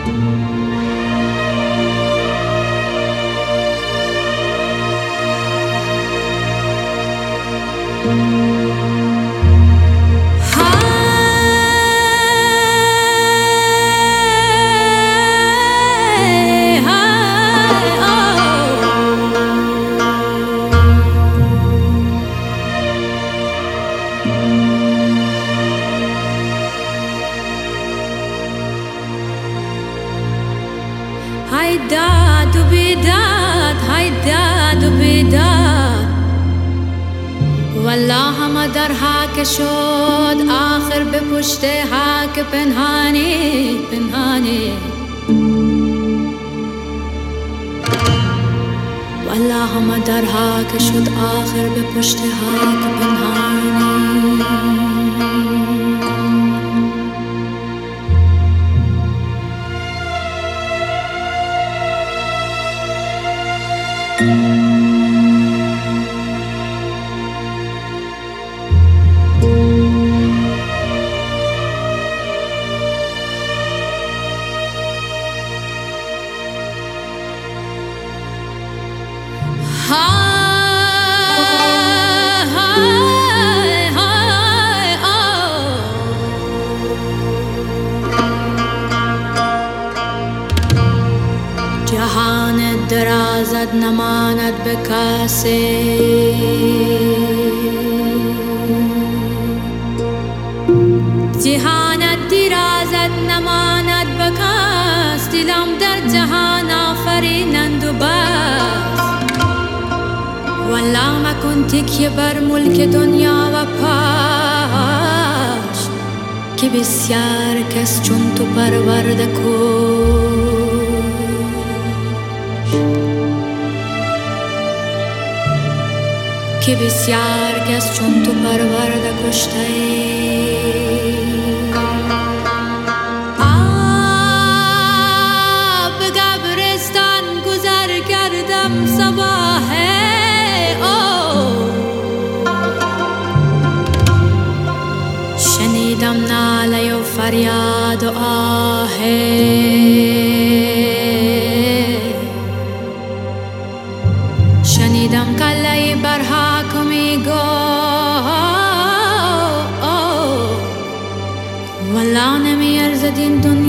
های داد و بیداد، های داد و بیداد، والله همه درها که شد آخر به پشت ها که پنهانی پنهانی، والله همه درها که شد آخر به پشت ها که پنهانی. جهان درازت نماند به کسی، جهانت درازت نماند به کس، دلم در جهان آفرینند و بس، والله مکن تکیه بر ملک دنیا و پاش، که بسیار کس چون تو پرورده کن، که بسیار کس چون تو پرورده کشته ای. به قبرستان گذر کردم صباح شنیدم ناله و فریاد و آه، شنیدم کله برها که میگو والله نمیارزد این دنیا